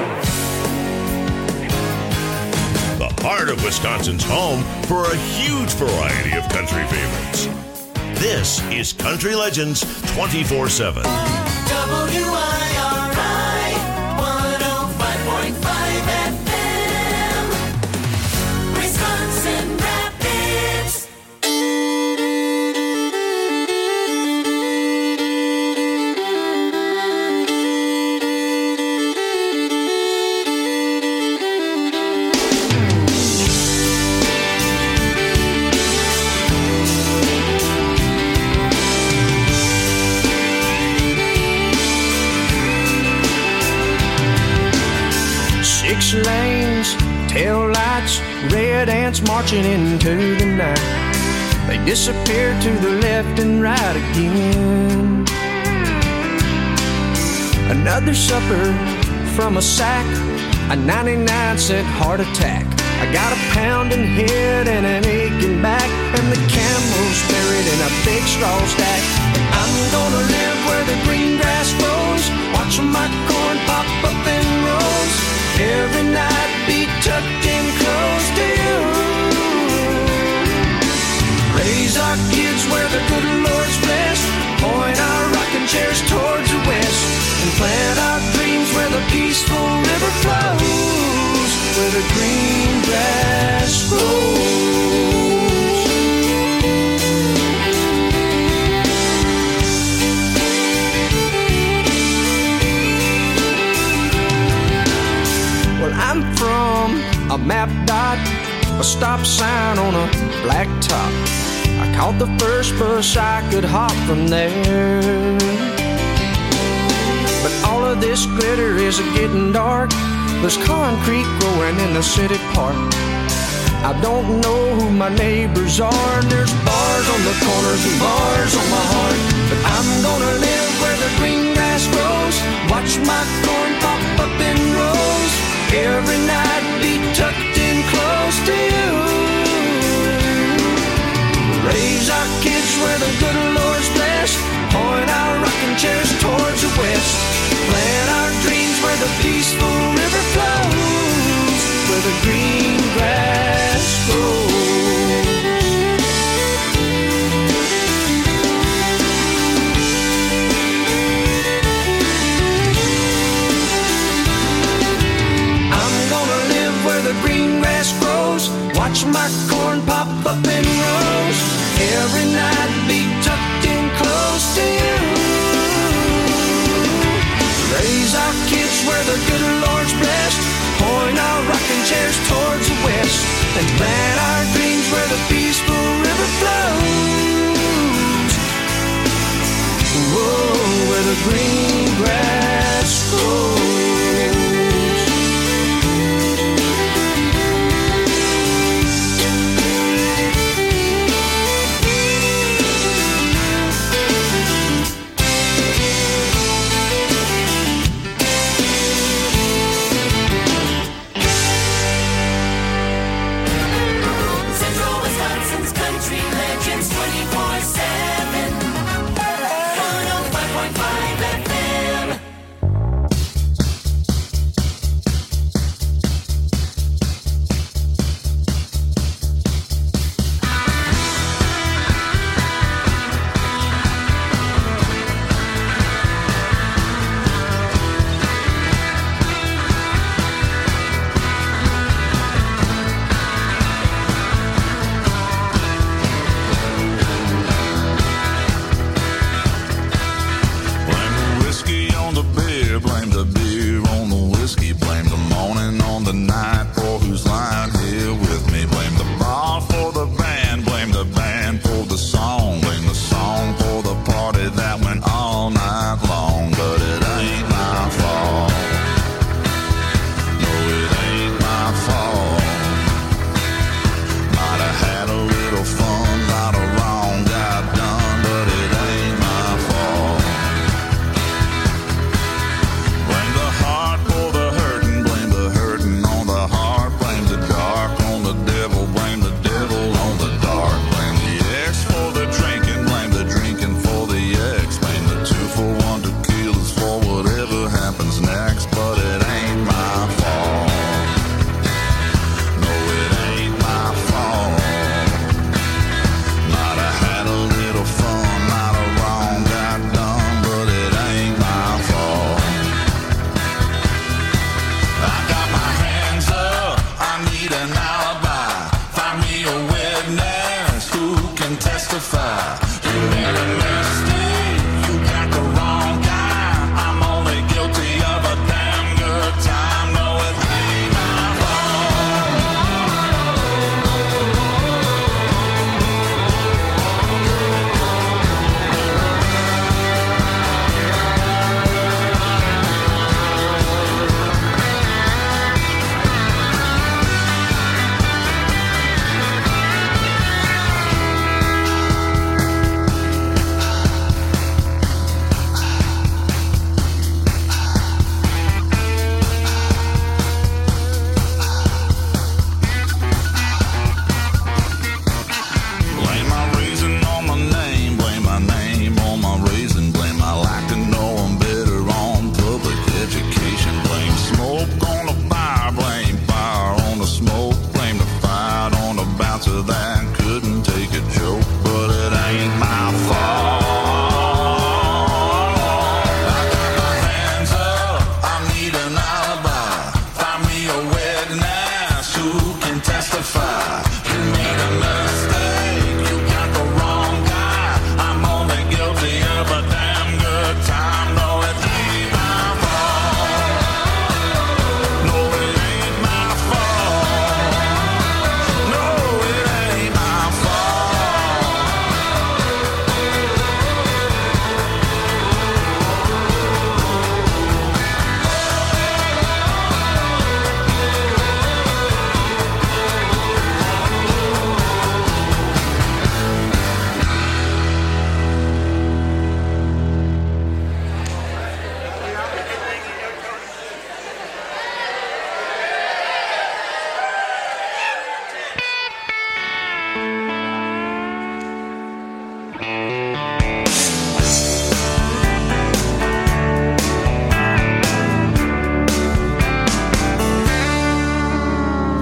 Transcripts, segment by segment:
The heart of Wisconsin's home for a huge variety of country favorites. This is Country Legends 24/7. WIRI 105.5 FM, Wisconsin Rapids. Six lanes, tail lights, red ants marching into the night. They disappear to the left and right again. Another supper from a sack, a 99-cent heart attack. I got a pounding head and an aching back, and the camel's buried in a big straw stack. I'm gonna live where the green grass grows, watching my corn pop up in rows. Every night be tucked in close to you. Raise our kids where the good Lord's blessed, point our rocking chairs towards the west, and plant our dreams where the peaceful river flows, where the green grass grows. Well, I'm from a map dot, a stop sign on a black top. I caught the first bus I could hop from there. But all of this glitter is getting dark. There's concrete growing in the city park. I don't know who my neighbors are, and there's bars on the corners and bars on my heart. But I'm gonna live where the green grass grows, watch my corn pop up in rows. Every night be tucked in close to you. Raise our kids where the good Lord's blessed, point our rocking chairs towards the west, plant our dreams where the peaceful river flows, where the green grass grows. The green grass grows, watch my corn pop up in rows. Every night be tucked in close to you. Raise our kids where the good Lord's blessed, point our rocking chairs towards the west, and plant our dreams where the peaceful river flows. Whoa, where the green grass grows.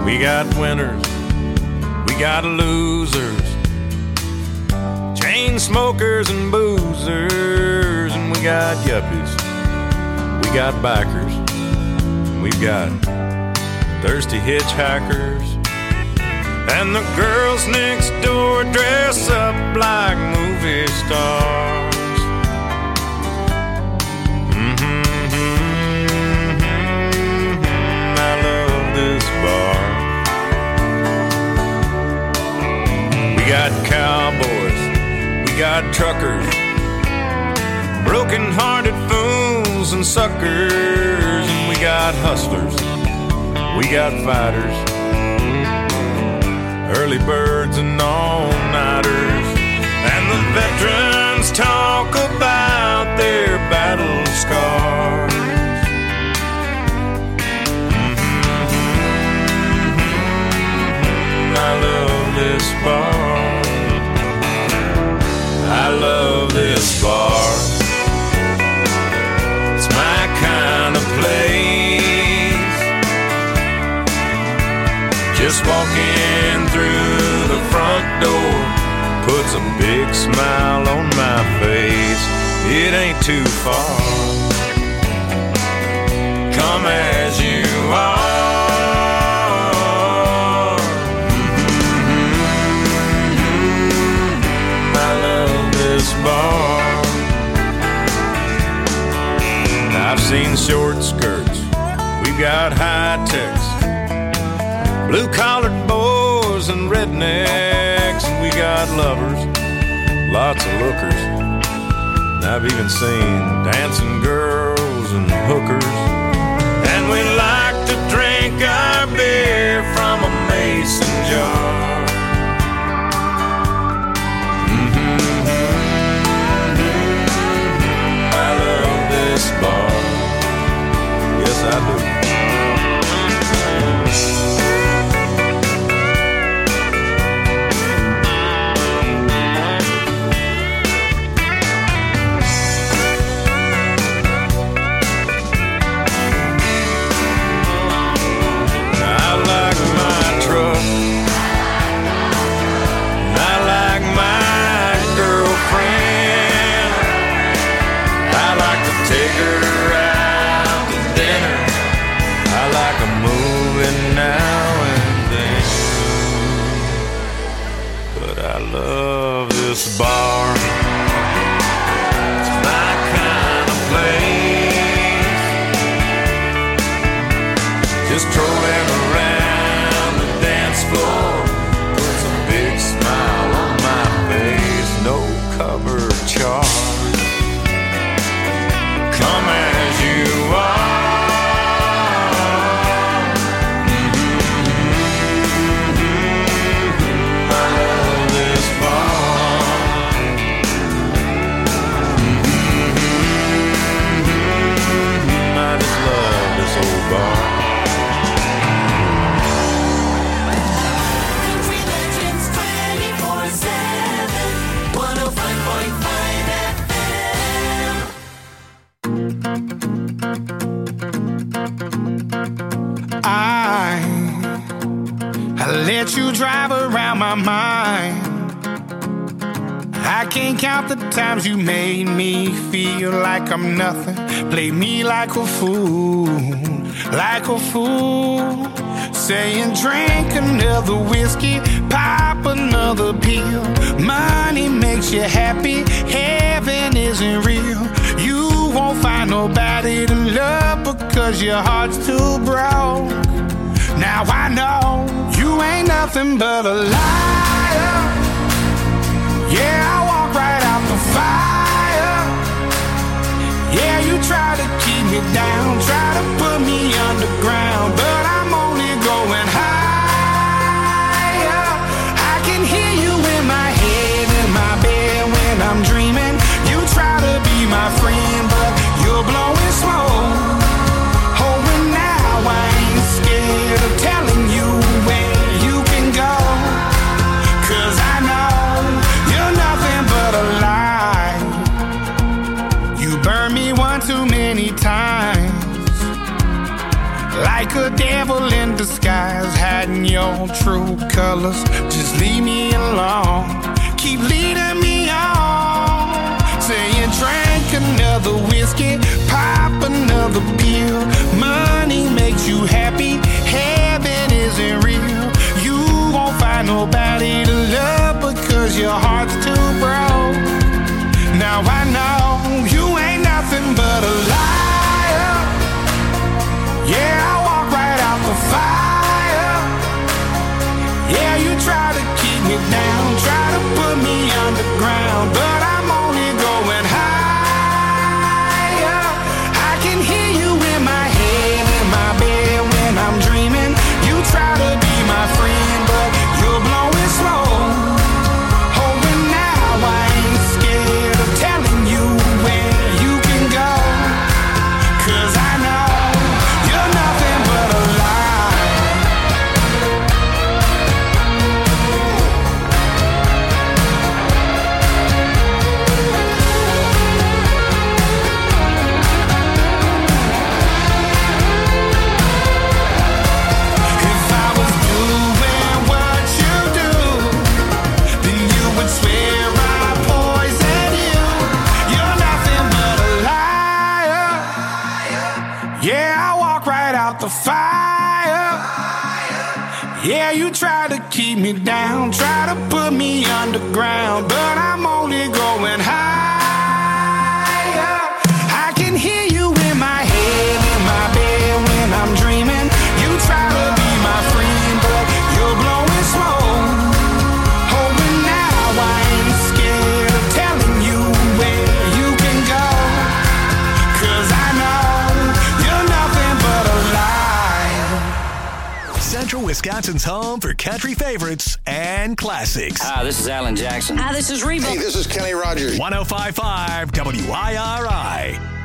We got winners, we got losers, chain smokers and boozers, and we got yuppies, we got bikers, we've got thirsty hitchhikers, and the girls next door dress up like movie stars. I love this bar. We got cowboys, we got truckers, broken-hearted fools and suckers, and we got hustlers, we got fighters, early birds and all-nighters, and the veterans talk about their battle scars. I love this bar. I love this bar. It's my kind of place. Just walking through the front door puts a big smile on my face. It ain't too far. Come as you are. Bar. I've seen short skirts, we've got high techs, blue-collared boys and rednecks, and we got lovers, lots of lookers, and I've even seen dancing girls and hookers, and we like to drink our beer from a mason jar. Bar. Yes, I do. I like my truck. I like my girlfriend. I like to take her out to dinner. I like a movie now and then. But I love this bar. It's my kind of place. Just strolling around the dance floor puts a big smile on my face. No cover charge. Come as you are. I love this bar. I just love this old bar. Country Legends 24/7, 105.5 FM. I let you drive around my mind. I can't count the times you made me feel like I'm nothing. Play me like a fool, like a fool. Saying drink another whiskey, pop another pill. Money makes you happy, heaven isn't real. You won't find nobody to love because your heart's too broke. Now I know you ain't nothing but a liar. Yeah, I walk right out the fire. Yeah, you try to keep me down, try to put me underground, but I'm only going higher. I can hear you in my head, in my bed when I'm dreaming. You try to be my friend, but you're blowing smoke. Oh, and now I ain't scared of telling you where you can go. 'Cause I know you're nothing but a lie. You burned me one too many times, like a devil in disguise, hiding your true colors. Just leave me alone. Keep leading me on. Saying drink another whiskey, pop another pill. Money makes you happy, heaven isn't real. You won't find nobody to love because your heart's too broke. Now I know you ain't nothing but a liar. Yeah, I walk right out the fire. Yeah, you try to keep me down, try to put me underground, but I'm only going higher. I can hear you in my head, in my bed when I'm dreaming. You try to be my friend, but you're blowing smoke. Oh, and now I ain't scared of telling you where you can go, 'cause I know you're nothing but a lie. If I was doing what you do, then you would swear I poisoned you. You're nothing but a liar. Yeah, I walk right out the fire. Yeah, you try to keep me down, try to put me underground, but I'm only going higher. I can hear you in my head, in my bed when I'm dreaming. You try to be my friend, but you're blowing smoke. Oh, and now I ain't scared of telling you where you can go, 'cause I know you're nothing but a lie. Central Wisconsin's home for country favorites and classics. Hi, this is Alan Jackson. Hi, this is Reba. Hey, this is Kenny Rogers. 105.5 WIRI.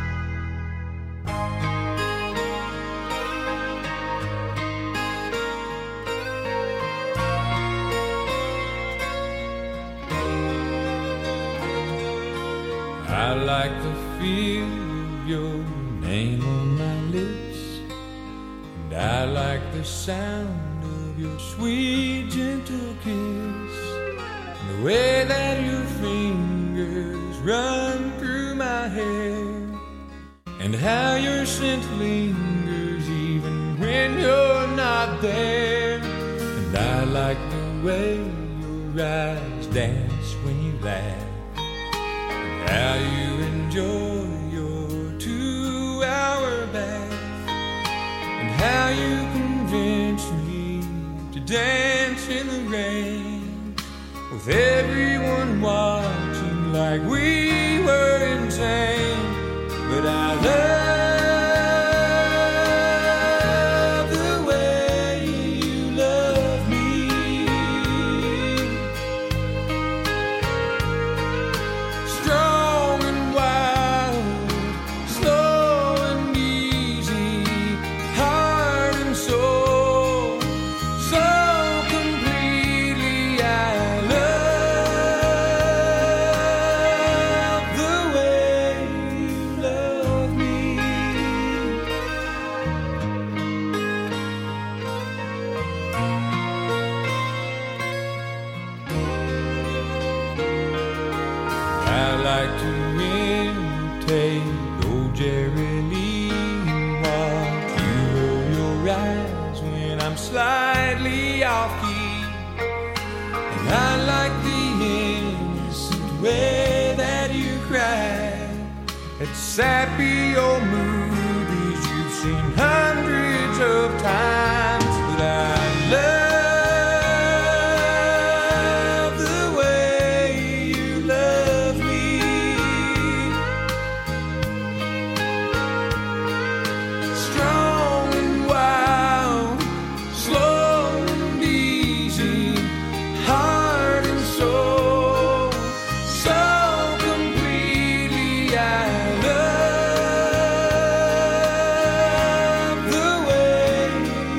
I like the feel of your name on my lips, and I like the sound of your sweet, gentle kiss, and the way that your fingers run through my hair, and how your scent lingers even when you're not there. And I like the way your eyes dance when you laugh, how you enjoy your 2-hour bath, and how you convince me to dance in the rain, with everyone watching like we were insane. But I love the way you love me. Strong and wild, slow and easy, heart and soul, so completely I love the way you love me. I like to imitate old Jerry Lee, watch you roll your eyes when I'm slightly off key, and I like the innocent way that you cry at sappy old movies you've seen hundreds of times. But I love the way you love me. Strong and wild, slow and easy, heart and soul, so completely I love the way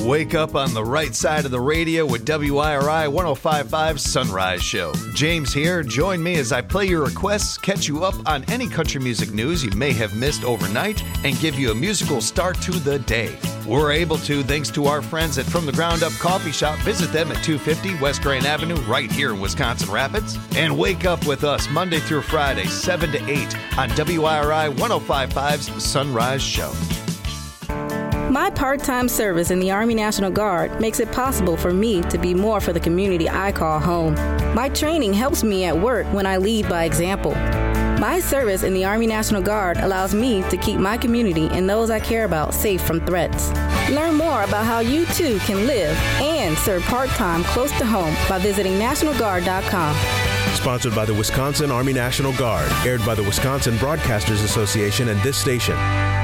Wake up on the right side of the radio with WIRI 105.5's Sunrise Show. James here. Join me as I play your requests, catch you up on any country music news you may have missed overnight, and give you a musical start to the day. We're able to thanks to our friends at From the Ground Up Coffee Shop. Visit them at 250 West Grand Avenue right here in Wisconsin Rapids. And wake up with us Monday through Friday, 7 to 8 on WIRI 105.5's Sunrise Show. My part-time service in the Army National Guard makes it possible for me to be more for the community I call home. My training helps me at work when I lead by example. My service in the Army National Guard allows me to keep my community and those I care about safe from threats. Learn more about how you too can live and serve part-time close to home by visiting NationalGuard.com. Sponsored by the Wisconsin Army National Guard, aired by the Wisconsin Broadcasters Association and this station.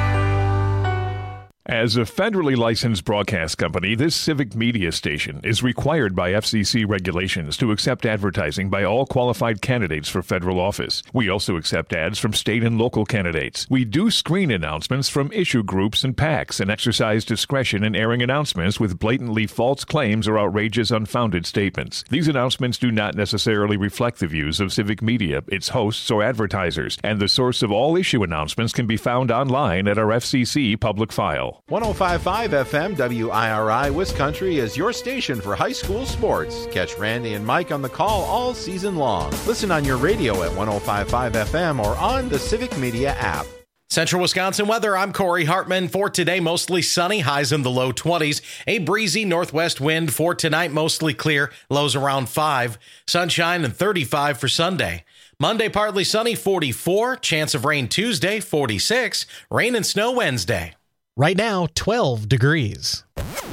As a federally licensed broadcast company, this civic media station is required by FCC regulations to accept advertising by all qualified candidates for federal office. We also accept ads from state and local candidates. We do screen announcements from issue groups and PACs and exercise discretion in airing announcements with blatantly false claims or outrageous, unfounded statements. These announcements do not necessarily reflect the views of civic media, its hosts, or advertisers, and the source of all issue announcements can be found online at our FCC public file. 105.5 FM WIRI Wiscountry is your station for high school sports. Catch Randy and Mike on the call all season long. Listen on your radio at 105.5 FM or on the Civic Media app. Central Wisconsin weather, I'm Corey Hartman. For today, mostly sunny, highs in the low 20s. A breezy northwest wind for tonight, mostly clear, lows around 5. Sunshine and 35 for Sunday. Monday, partly sunny, 44. Chance of rain Tuesday, 46. Rain and snow Wednesday. Right now, 12 degrees.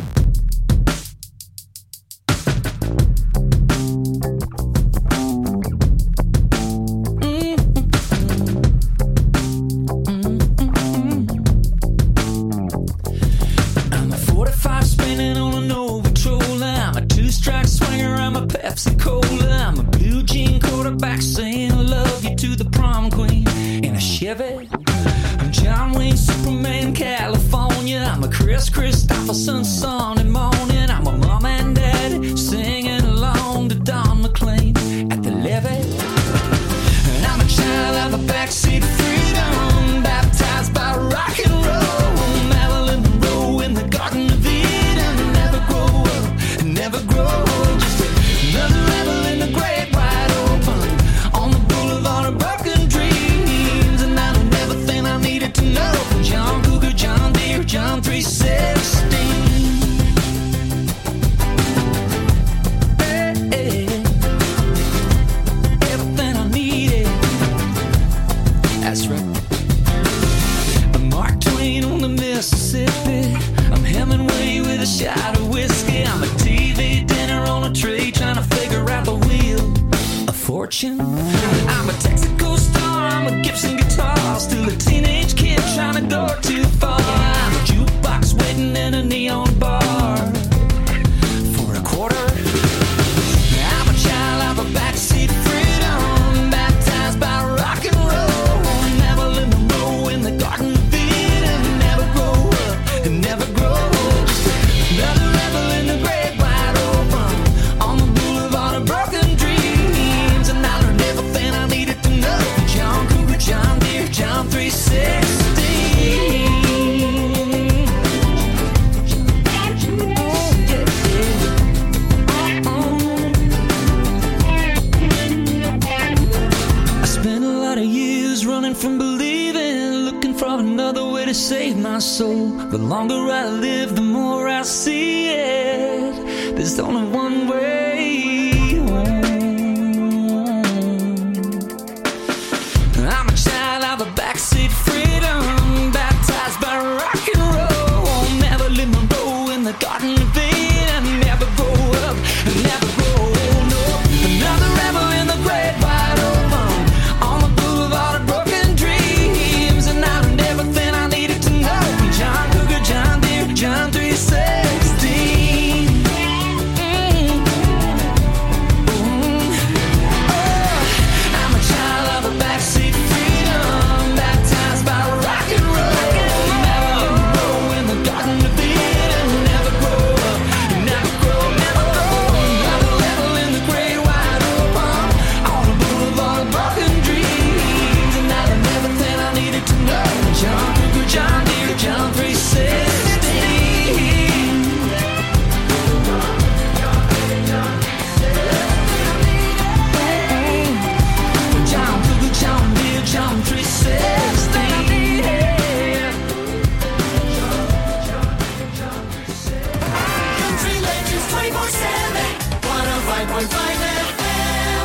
I'm a 45 spinning on a Nova Troller. I'm a two-strike swinger. I'm a Pepsi Cola. I'm a blue jean quarterback saying I love you to the prom queen in a Chevy. I'm John Wayne, Superman, California. I'm a Chris Christopherson Sunday morning. I'm a mom and dad singing along to Don McLean at the levee. And I'm a child of a backseat freedom, baptized by rock and roll. Marilyn Monroe in the Garden of Eden. Never grow up, never grow old. Just another rebel in the great wide open on the boulevard of broken dreams. And I know everything I needed to know from John Cougar, John Deere, John 316. Everything I needed. That's right. I'm Mark Twain on the Mississippi. I'm Hemingway with a shot of whiskey. I'm a TV dinner on a tray trying to figure out the wheel of fortune. I'm a Texaco star. I'm a Gibson guitar. Still a teenage kid trying to go too far. I'm a jukebox waiting in a neon bar for a quarter. I'm a child of a backseat freedom, baptized by rock and roll. Marilyn Monroe in the Garden of Eden. Never grow up and never grow old. Just another rebel in the great wide open on the boulevard of broken dreams. And I learned everything I needed to know from John Cougar, John Deere, John 316. I spent a lot of years running from believing, looking for another way to save my soul. The longer I live, the more I see it. There's only one way home. I'm a child of a backseat freedom, baptized by rock and roll. Marilyn Monroe in the Garden of Eden. Never grow up, never grow old. No, another rebel in the great wide open on the boulevard of broken dreams. And I learned everything I needed to know from John Cougar, John Deere, John 316. Jump, John Deere, John 360. John 360. Country Legends 24/7, 105.5 FM.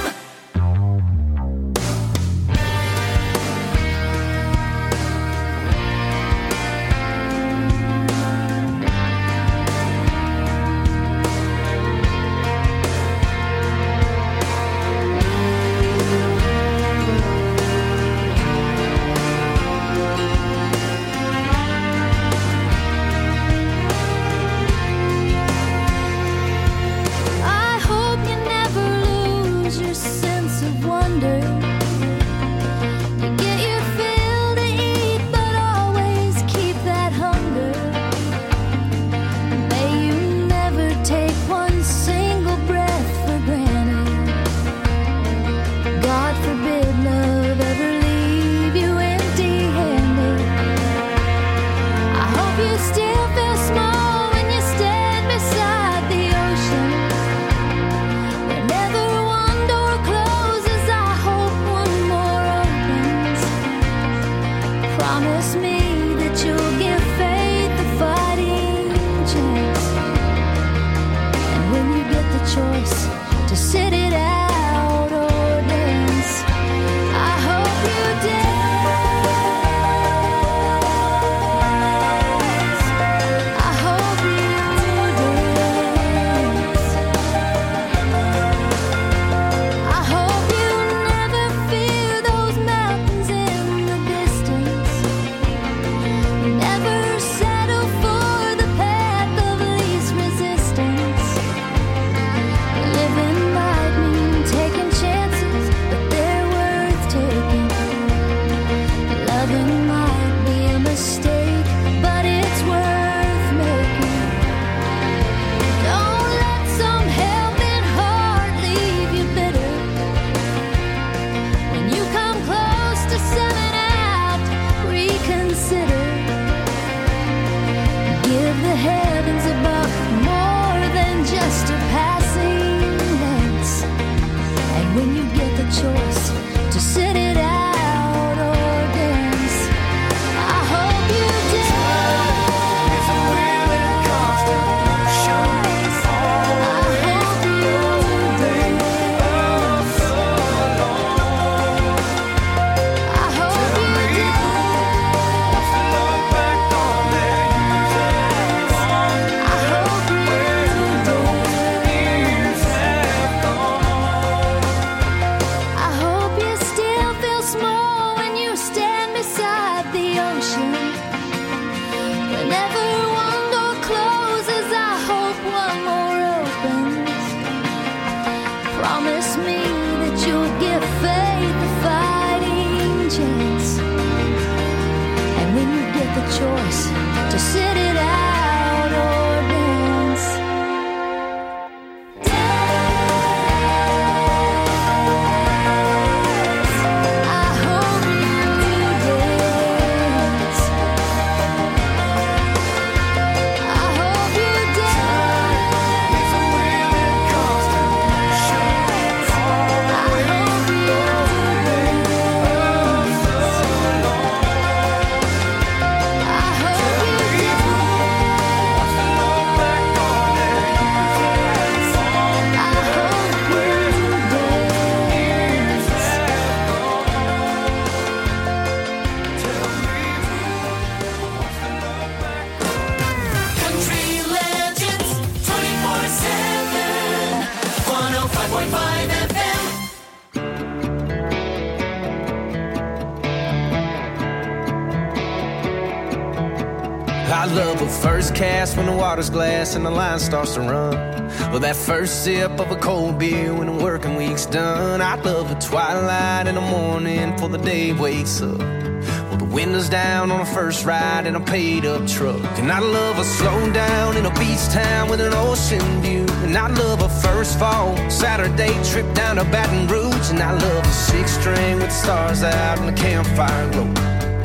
I love a first cast when the water's glass and the line starts to run. Or that first sip of a cold beer when the working week's done. I love a twilight in the morning before the day wakes up. Well, the windows down on a first ride in a paid-up truck. And I love a slow down in a beach town with an ocean view. And I love a first fall Saturday trip down to Baton Rouge. And I love a six-string with the stars out and the campfire glow.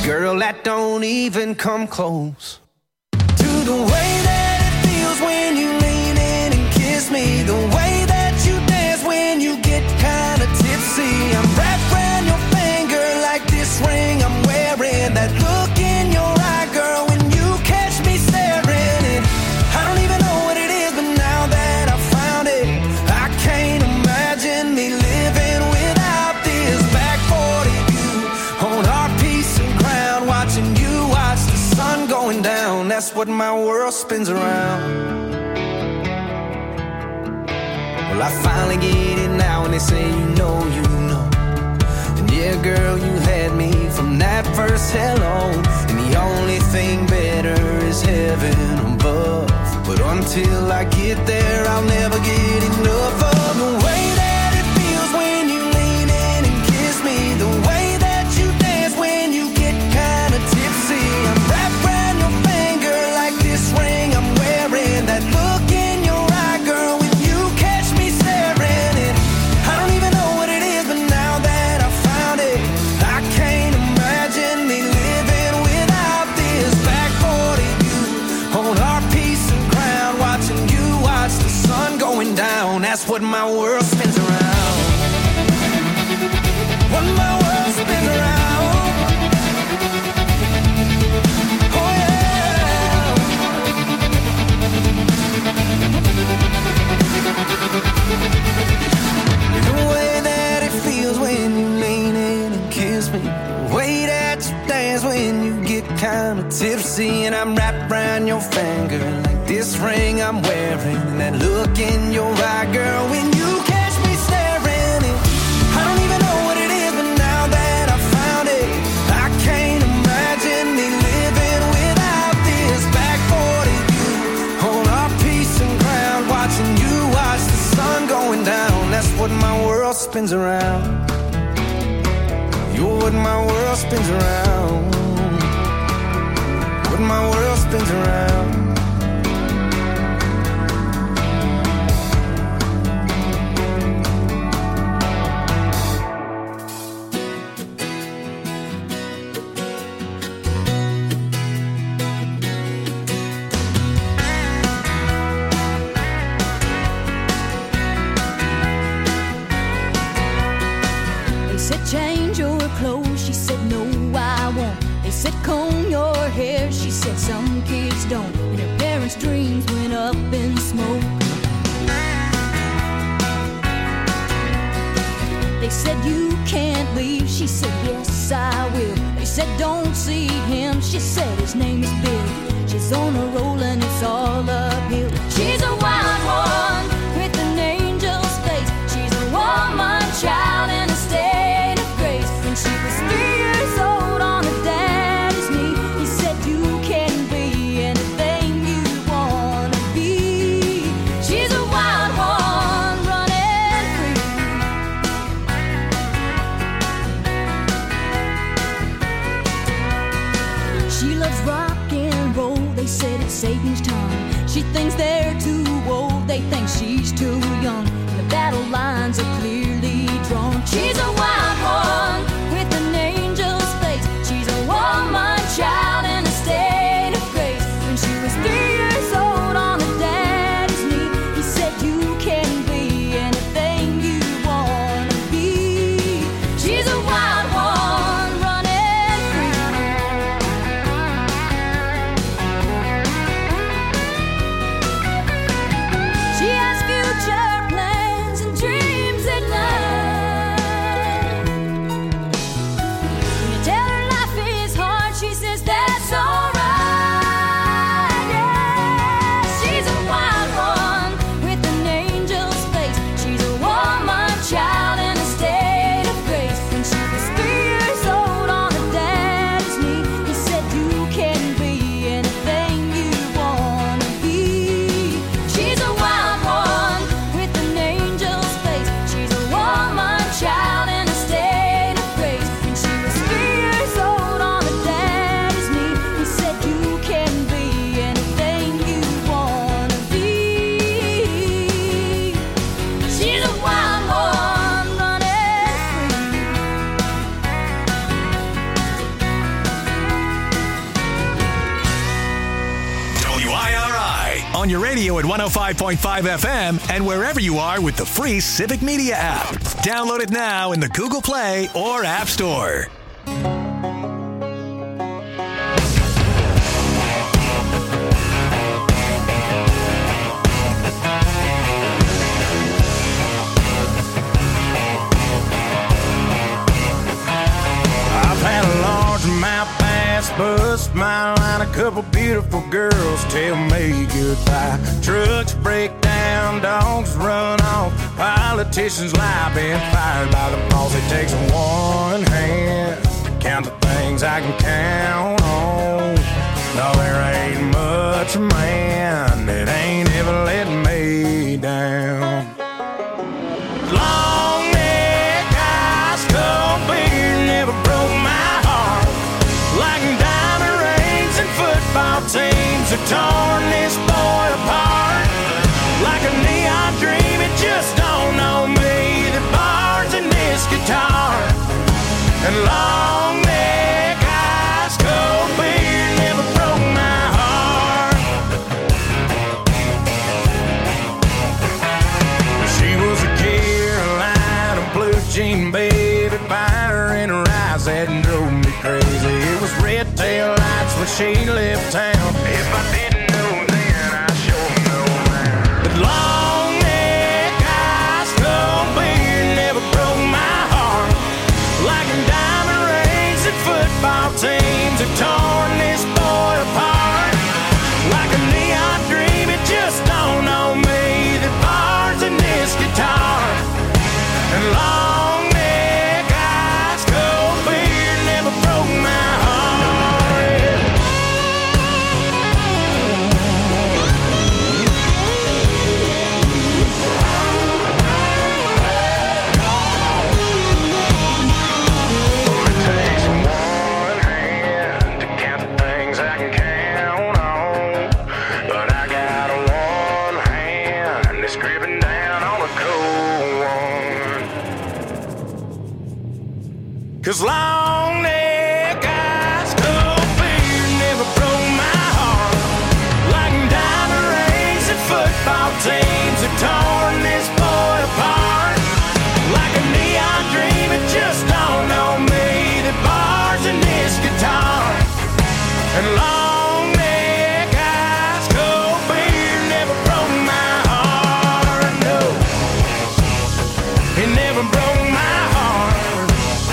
Girl, that don't even come close to the way that it feels when you lean in and kiss me, the way that you dance when you get kind of tipsy. I'm wrapped around your finger like this ring I'm wearing, that look in your eye, girl, when you catch me staring. And I don't even know what it is, but now that I found it, I can't imagine me living without this. Back 40 view on our piece of ground, watching you watch the sun going down. That's what my world spins around. Well, I finally get it now, and they say you know. And yeah, girl, you had me from that first hello. And the only thing better is heaven above. But until I get there, I'll never get enough of the way that it feels when you lean in and kiss me, the way that you dance when you get kind of tipsy. I'm wrapped around your finger like this ring I'm wearing, that look in your eye, girl, when you catch me staring. And I don't even know what it is, but now that I found it, I can't imagine me living without this. Back 40 view on our piece of ground, watching you watch the sun going down. That's what my world spins around. What my world spins around. Oh yeah. The way that it feels when you lean in and kiss me, the way that you dance when you get kind of tipsy. And I'm wrapped around your finger like this ring I'm wearing, and that look in your eye, girl, when you catch me staring. And I don't even know what it is, but now that I found it, I can't imagine me living without this. Back 40 view on our piece of ground, watching you watch the sun going down. That's what my world spins around. You're what my world spins around. What my world spins around. They said change your clothes, she said no I won't. They said comb your hair, she said some kids don't. And her parents' dreams went up in smoke. They said you can't leave, she said yes I will. They said don't see him, she said his name is Bill. She's on a roll and it's all uphill. She's a wild one with an angel's face. She's a woman child in a state of grace. When she was 3 years old on her daddy's knee, he said you can be anything you wanna be. She's a wild one running free. She loves rock and roll, they said it's Satan's tongue. She thinks they're too old, they think she's too young. The battle lines are clearly drawn. She's a wild one with an angel's face. She's a woman child in a state of grace. When she was 3 years old on her daddy's knee, he said you can be anything you wanna be. She's a wild one running free. She has future on your radio at 105.5 FM and wherever you are with the free Civic Media app. Download it now in the Google Play or App Store. I've had a largemouth bass bust my line. A couple beautiful girls tell me goodbye. Trucks break down, dogs run off. Politicians lie, been fired by the boss. It takes one hand to count the things I can count on. No, there ain't much man that ain't ever let me down. Long neck, ice cold beer never broke my heart. Like diamond rings and football teams have torn this boy apart. Like a neon dream, it just don't know me. The bars in this guitar. And long neck, ice cold beer never broke my heart. She was a Carolina blue jean baby, fire in her eyes that drove me crazy. It was red tail lights when she left town. If I didn't know then, I sure know now. But long neck, ice cold beer never broke my heart. Like diamond rings and football teams have torn this boy apart. Like a neon dream, it just don't know me. The bars in this guitar. And long neck, ice cold beer never broke my heart. It takes one hand to count the things I can count on. But I got one hand that's gripping down on a cold one. 'Cause long neck, ice cold beer never broke my heart. Like diamond rings and football teams have torn this boy apart. Like a neon dream, it just don't know me. The bars in this guitar. And long neck, ice cold beer never broke my heart. No, it never broke my heart.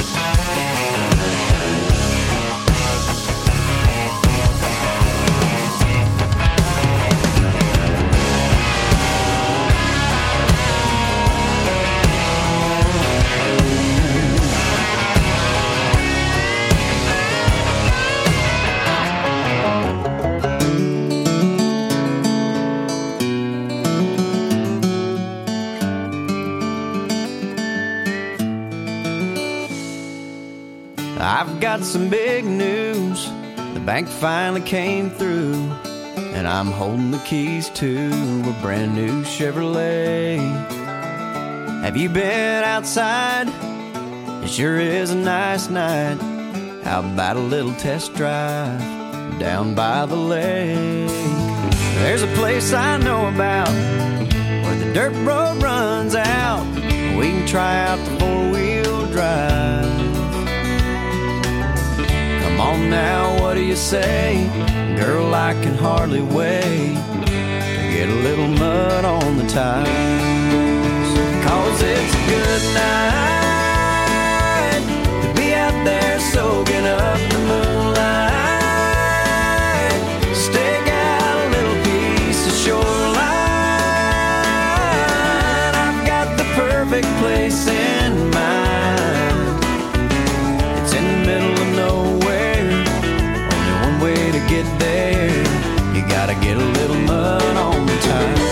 I've got some big news. The bank finally came through, and I'm holding the keys to a brand new Chevrolet. Have you been outside? It sure is a nice night. How about a little test drive down by the lake? There's a place I know about where the dirt road runs out. We can try out the four-wheel drive. Come on now, what do you say? Girl, I can hardly wait to get a little mud on the tires. 'Cause it's a good night to be out there soaking up the moonlight. Stake out a little piece of shoreline. I've got the perfect place in mind. It's in the middle of nowhere, only one way to get there. You gotta get a little mud on the tires.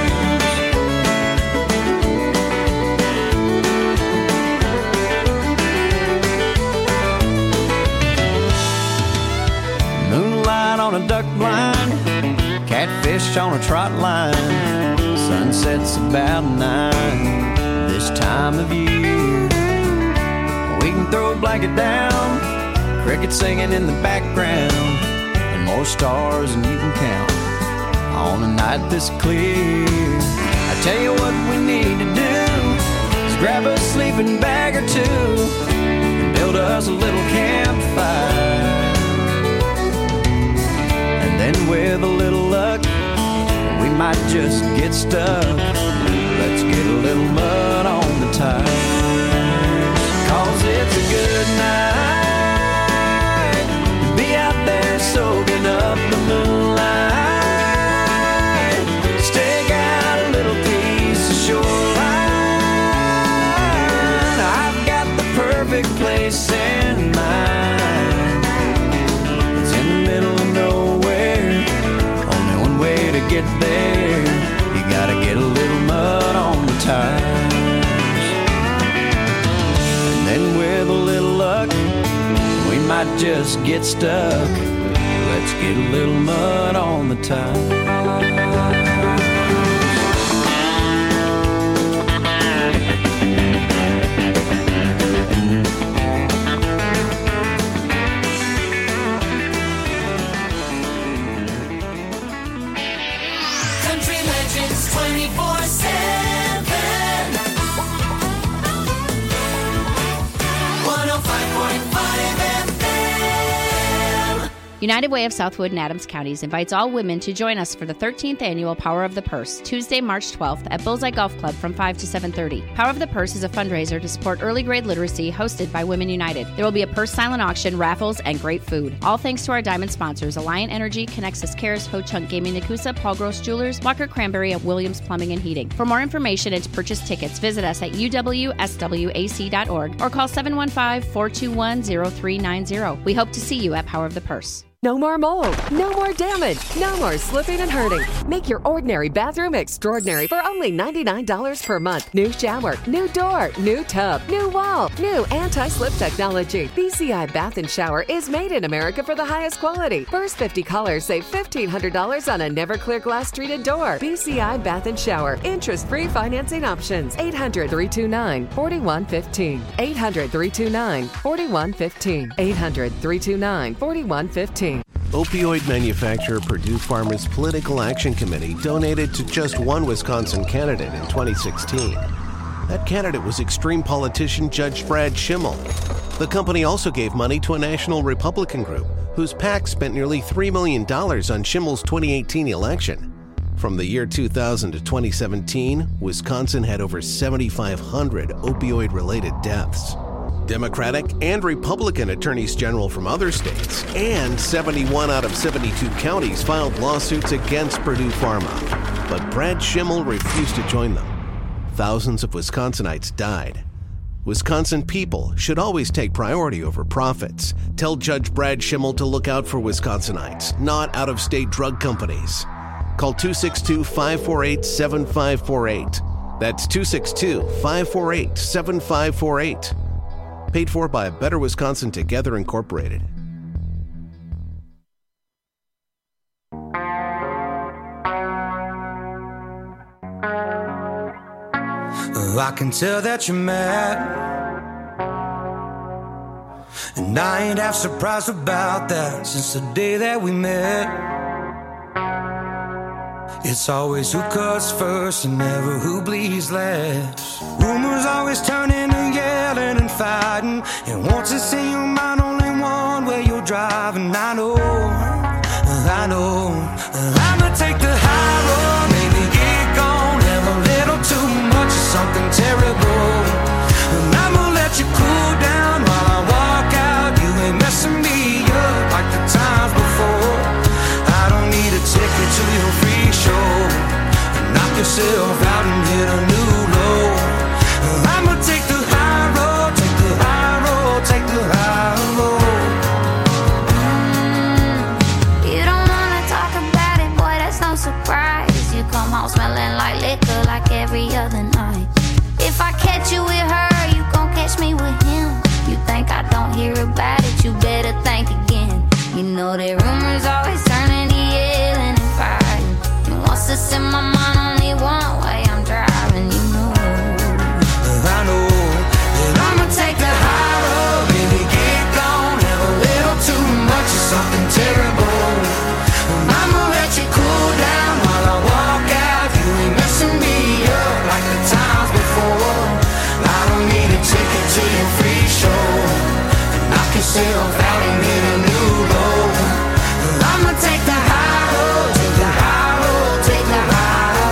Moonlight on a duck blind, catfish on a trot line. Sunset's about 9 this time of year. We can throw a blanket down, crickets singing in the background, and more stars than you can count on a night this clear. I tell you what we need to do is grab a sleeping bag or two and build us a little campfire. And then with a little luck, we might just get stuck. Let's get a little mud on the tires, 'cause it's a good night to be out there soaking up the moonlight. Stake out a little piece of shoreline. I've got the perfect place in mind. It's in the middle of nowhere, only one way to get there. You gotta get a little mud on the tires. And then with a little luck, we might just get stuck. Let's get a little mud on the tires. Country Legends 24/7. 105.5 FM. United Way of Southwood and Adams Counties invites all women to join us for the 13th annual Power of the Purse, Tuesday, March 12th at Bullseye Golf Club from 5 to 7:30. Power of the Purse is a fundraiser to support early grade literacy hosted by Women United. There will be a purse silent auction, raffles, and great food. All thanks to our diamond sponsors, Alliant Energy, Connexus Cares, Ho Chunk Gaming Nakusa, Paul Gross Jewelers, Walker Cranberry, and Williams Plumbing and Heating. For more information and to purchase tickets, visit us at uwswac.org or call 715-421-0390. We hope to see you at Power of the Purse. No more mold, no more damage, no more slipping and hurting. Make your ordinary bathroom extraordinary for only $99 per month. New shower, new door, new tub, new wall, new anti-slip technology. BCI Bath and Shower is made in America for the highest quality. First 50 callers save $1,500 on a never clear glass treated door. BCI Bath and Shower. Interest-free financing options. 800-329-4115. 800-329-4115. 800-329-4115. Opioid manufacturer Purdue Pharma's Political Action Committee donated to just one Wisconsin candidate in 2016. That candidate was extreme politician Judge Brad Schimmel. The company also gave money to a national Republican group whose PAC spent nearly $3 million on Schimmel's 2018 election. From the year 2000 to 2017, Wisconsin had over 7,500 opioid-related deaths. Democratic and Republican attorneys general from other states and 71 out of 72 counties filed lawsuits against Purdue Pharma. But Brad Schimmel refused to join them. Thousands of Wisconsinites died. Wisconsin people should always take priority over profits. Tell Judge Brad Schimmel to look out for Wisconsinites, not out-of-state drug companies. Call 262-548-7548. That's 262-548-7548. Paid for by A Better Wisconsin Together, Incorporated. I can tell that you're mad, and I ain't half surprised about that since the day that we met. It's always who cuts first and never who bleeds last. Rumors always turn into yelling and fighting, and once it's in your mind, only one way you're driving. I know I'ma take the high road, maybe get gone, have a little too much of something terrible, and I'ma let you cool down while I walk out. You ain't messing me up like the times before. I don't need a ticket to your free show. Knock yourself out and hit a new low. I'ma take the high road, take the high road, take the high road. You don't wanna talk about it, boy, that's no surprise. You come home smelling like liquor like every other night. If I catch you with her, you gon' catch me with him. You think I don't hear about it, you better think again. You know that rumors always turn into yelling and fighting, and once it's in my mind, only one way I'm driving, you know. I know that I'ma take the high road, baby, get gone, have a little too much of something terrible. I'ma let you cool down yourself out and hit a new road. I'ma take the high road, take the high road, take the high road.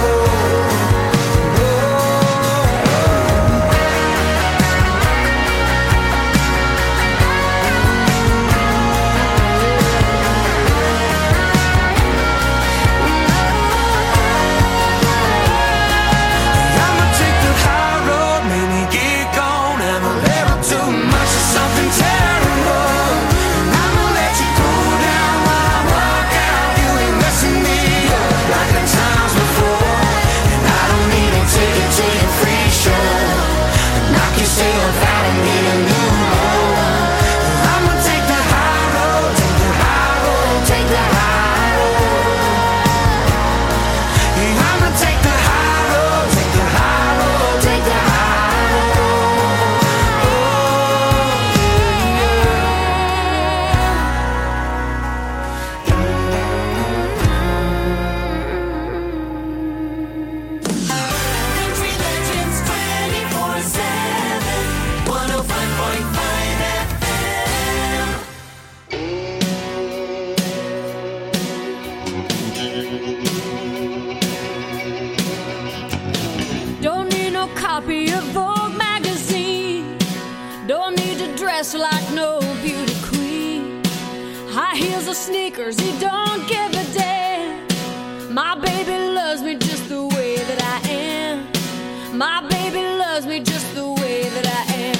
Copy of Vogue magazine. Don't need to dress like no beauty queen. High heels or sneakers, he don't give a damn. My baby loves me just the way that I am. My baby loves me just the way that I am.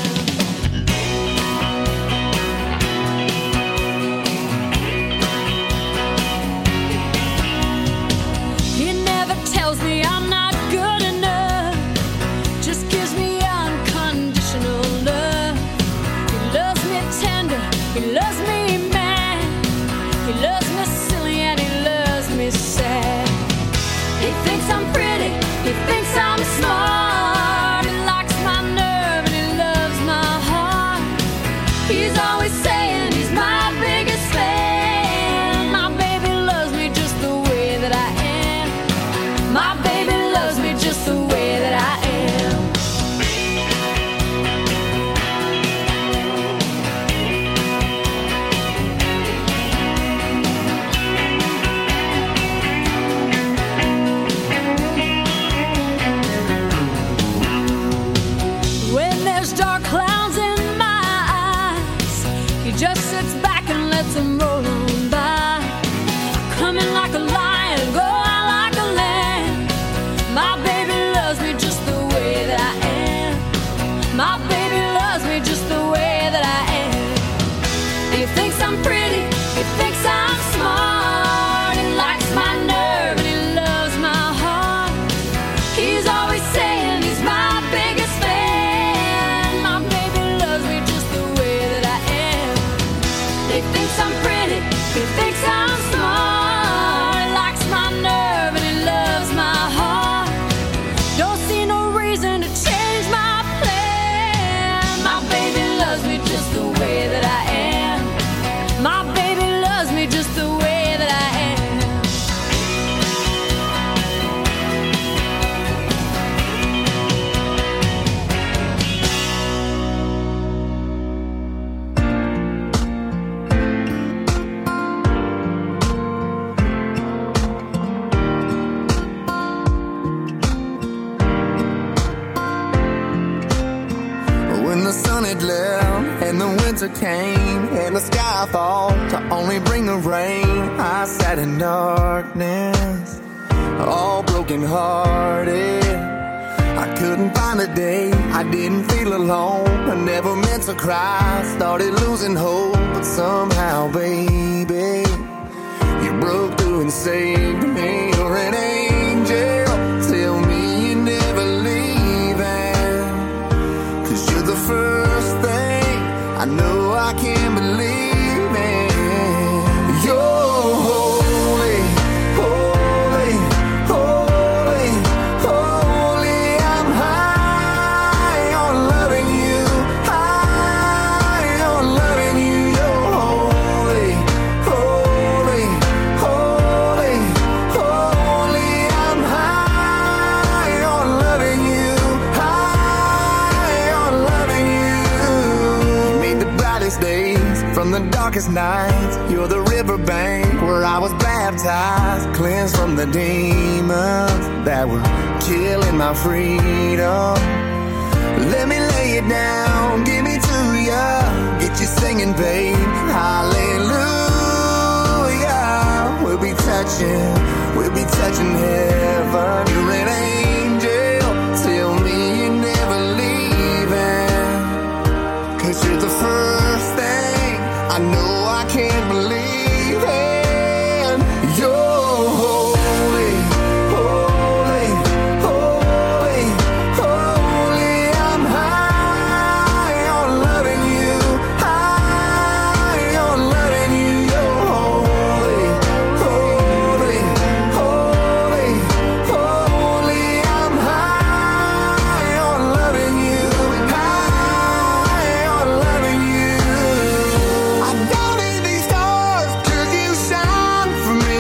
He never tells me I'm not good enough. Just gives me unconditional love. He loves me tender, he loves me mad. He loves me silly and he loves me sad. He thinks I'm pretty, he thinks I'm smart. He likes my nerve and he loves my heart. He's always saying he's my biggest fan. My baby loves me just the way that I am. My baby loves me just the way that I am. When there's dark clouds in my eyes, he just sits back and lets them roll on by. Coming like a lion, going like a lamb. My baby loves me just the way that I am. My baby loves me just the way that I am. He thinks I'm pretty, he thinks I'm smart. He likes my nerve and he loves my heart. He's always saying he's my biggest fan. My baby loves me just the way that I am. He thinks I'm pretty, he thinks I'm smart. He likes my nerve and he loves my heart. Don't see no reason to change my plan. My baby loves me just the way that I am. My baby loves me just the way that I am. When the sun had left and the winter came and the sky fall to only bring the rain, I sat in darkness, all broken hearted. I couldn't find a day, I didn't feel alone. I never meant to cry, started losing hope, but somehow, baby, you broke through and saved me. You're an angel, tell me you're never leaving, 'cause you're the first thing I know I can believe in. You're holy, holy, holy, holy. I'm high on loving you, high on loving you. You're holy, darkest nights. You're the riverbank where I was baptized, cleansed from the demons that were killing my freedom. Let me lay it down, give me to ya, get you singing, babe. Hallelujah. We'll be touching heaven. You're an angel, tell me you're never leaving. 'Cause you're the first thing I know I can't believe in. You're holy, holy, holy, holy. I'm high on loving you, high on loving you. You're holy, holy, holy, holy. I'm high on loving you, high on loving you. I don't need these stars 'cause you shine for me.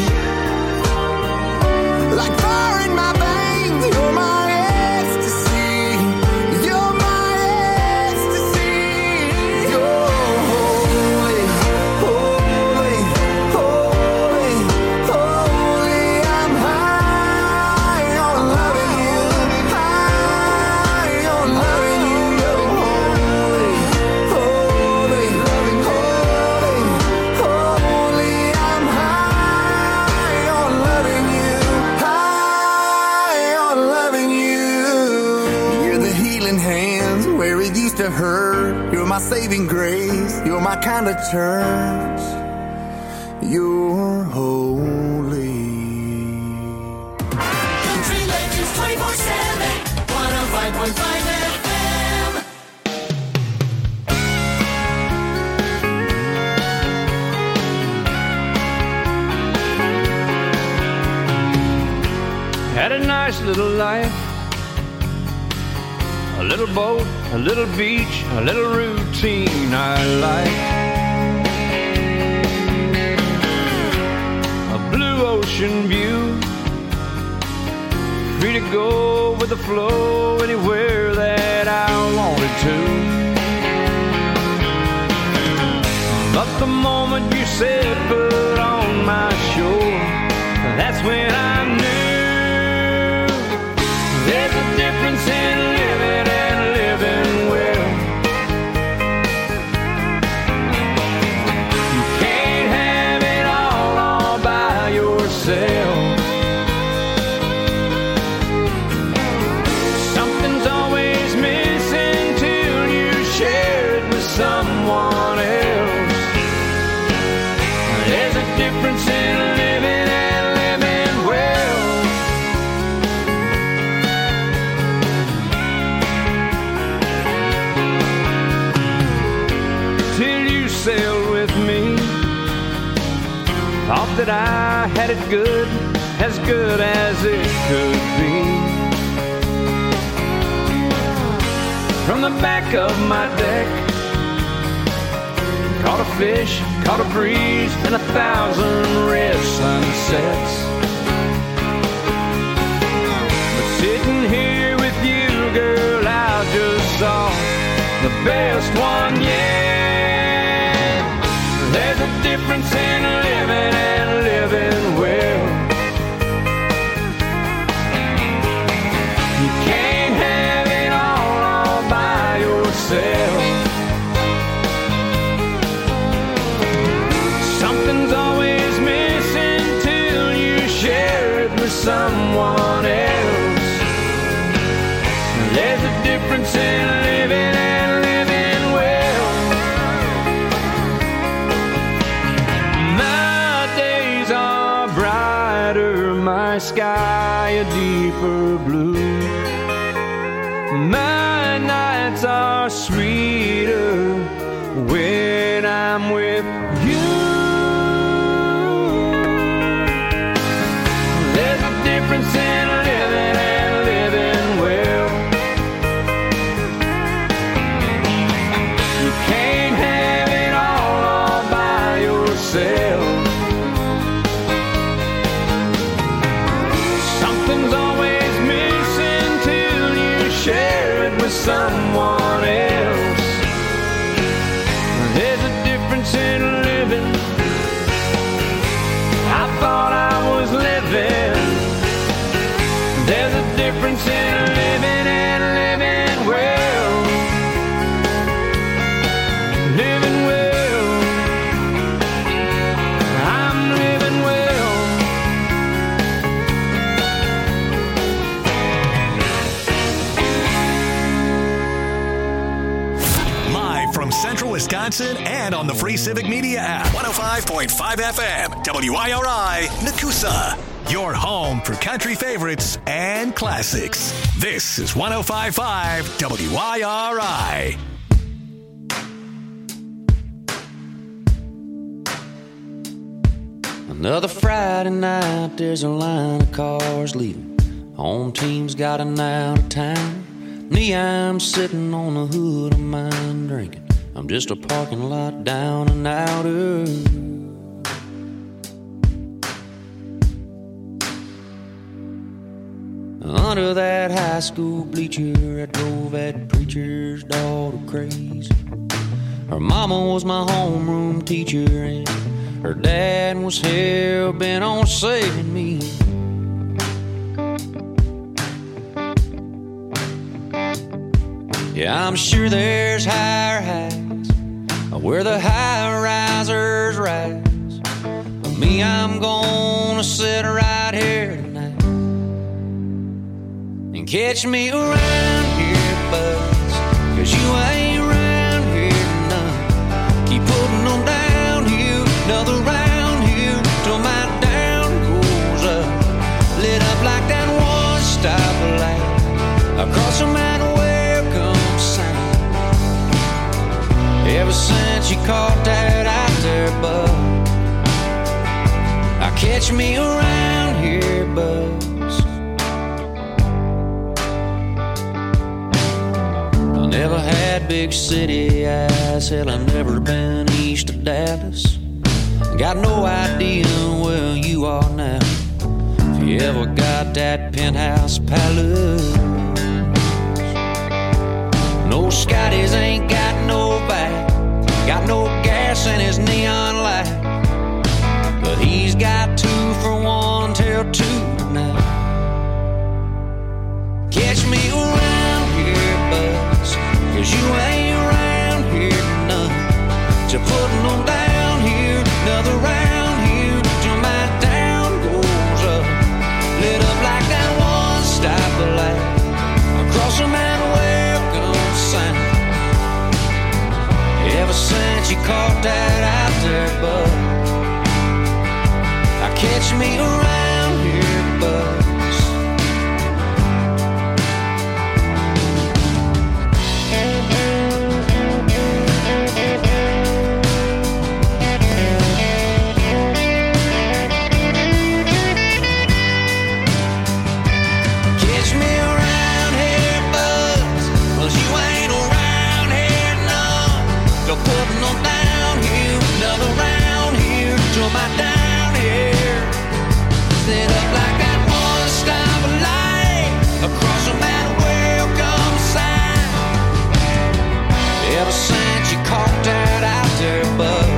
Like fire in my veins, you're my ecstasy. You're my ecstasy. You're holy, holy, holy, holy. I'm high on loving you, high on loving you. You're holy, holy, holy, holy. I'm high on loving you, high on loving you. You're the healing hands where it used to hurt. You're my saving grace. You're my kind of church. You're holy. Country Legends 24/7, 105.5 FM. Had a nice little life, a little boat, a little beach, a little routine I like. A blue ocean view, free to go with the flow anywhere that I wanted to. But the moment you said put on my shore, that's when I knew there's a difference in living and living well. You can't have it all by yourself. Something's always missing till you share it with someone else. There's a difference in living and living well. Till you sailed with me, thought that I had it good as it could be. From the back of my deck, caught a fish, caught a breeze, and 1,000 red sunsets. But sitting here with you, girl, I just saw the best one yet. There's a difference in living and living well. You can't have it all by yourself. Something's always missing till you share it with someone else. There's a difference in living and living well. My days are brighter, my sky a deeper blue. My nights are sweeter when I'm with you. There's a difference in living and living well. You can't have it all by yourself. Something's always missing till you share it with someone else. There's a difference in Wisconsin, and on the free Civic Media app. 105.5 FM, WIRI, Nakusa. Your home for country favorites and classics. This is 105.5 WIRI. Another Friday night, there's a line of cars leaving. Home team's got an out of town. Me, I'm sitting on the hood of mine drinking. I'm just a parking lot down and outer. Under that high school bleacher, I drove that preacher's daughter crazy. Her mama was my homeroom teacher, and her dad was hell-bent on saving me. Yeah, I'm sure there's higher heights where the high-risers rise. But me, I'm gonna sit right here tonight and catch me around here, buzz, 'cause you ain't around here none. Keep putting them downhill, another round here till my down goes up. Lit up like that one stoplight across from that welcome sign. Ever since you caught that out there, bud, I catch me around here, buzz. I never had big city eyes, hell, I've never been east of Dallas. Got no idea where you are now, if you ever got that penthouse palace. No, Scotty's ain't got no back, got no gas in his neon light, but he's got 2 for 1 till 2 tonight. Catch me around here, buzz, 'cause you ain't around here none. So putting them down here, another round here till my down goes up. Lit up like that one stoplight across from that welcome sign. Ever since you caught that out there, bud, I catch me around here, buzz. Catch me around here, buzz, 'cause you ain't around here none. Go putting them down here, another round here till my down here. Set up like that one stoplight across from that welcome sign. Ever since you caught that out there, bud,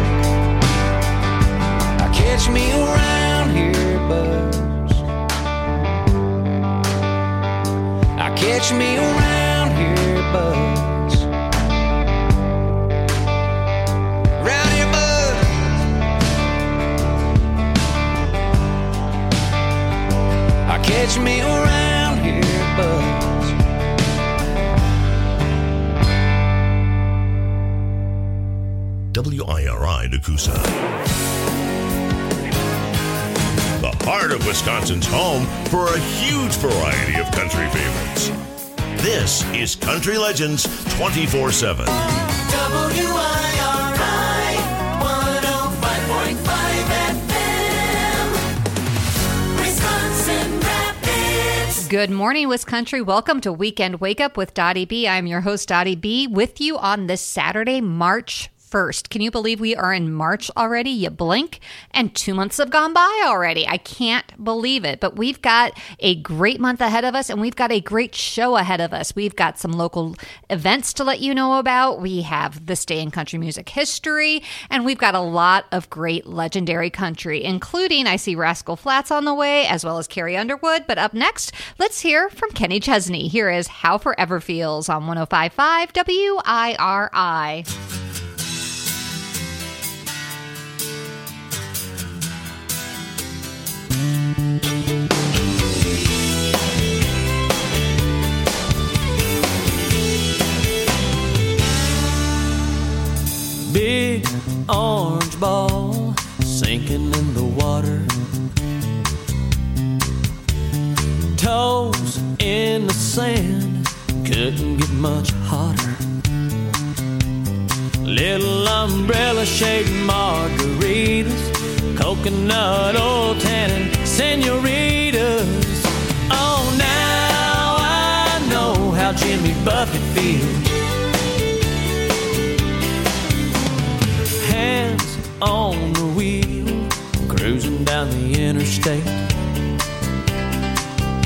I catch me around here, buzz. I catch me around here, buzz. Round here, bud. I catch me around here, buzz. WIRI Nakusa. The heart of Wisconsin's home for a huge variety of country favorites. This is Country Legends 24/7. WIRI 105.5 FM, Wisconsin Rapids. Good morning, Wisconsin. Welcome to Weekend Wake Up with Dottie B. I'm your host, Dottie B, with you on this Saturday, March 1st. Can you believe we are in March already? You blink and 2 months have gone by already. I can't believe it. But we've got a great month ahead of us, and we've got a great show ahead of us. We've got some local events to let you know about. We have This Day in Country Music History, and we've got a lot of great legendary country, including I see Rascal Flatts on the way, as well as Carrie Underwood. But up next, let's hear from Kenny Chesney. Here is How Forever Feels on 105.5 WIRI. shaking in the water. Toes in the sand, couldn't get much hotter. Little umbrella shaped margaritas, coconut oil tannin senoritas. Oh, now I know how Jimmy Buffett feels. Hands on the wheel, cruising down the interstate.